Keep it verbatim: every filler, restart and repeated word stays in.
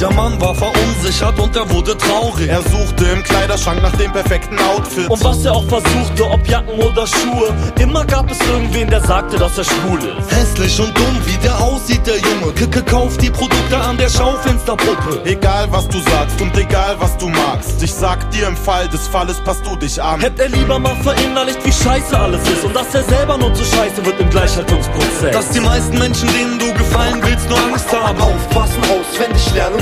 Der Mann war verunsichert und er wurde traurig. Er suchte im Kleiderschrank nach dem perfekten Outfit. Und was er auch versuchte, ob Jacken oder Schuhe, immer gab es irgendwen, der sagte, dass er schwul ist. Hässlich und dumm, wie der aussieht, der Junge. Kicke kauft die Produkte an der Schaufensterpuppe. Egal was du sagst und egal was du magst, ich sag dir, im Fall des Falles passt du dich an. Hätte er lieber mal verinnerlicht, wie scheiße alles ist und dass er selber nur zu scheiße wird im Gleichhaltungsprozess. Dass die meisten Menschen, denen du gefallen willst, nur Angst haben. Aufpassen, auswendig lernen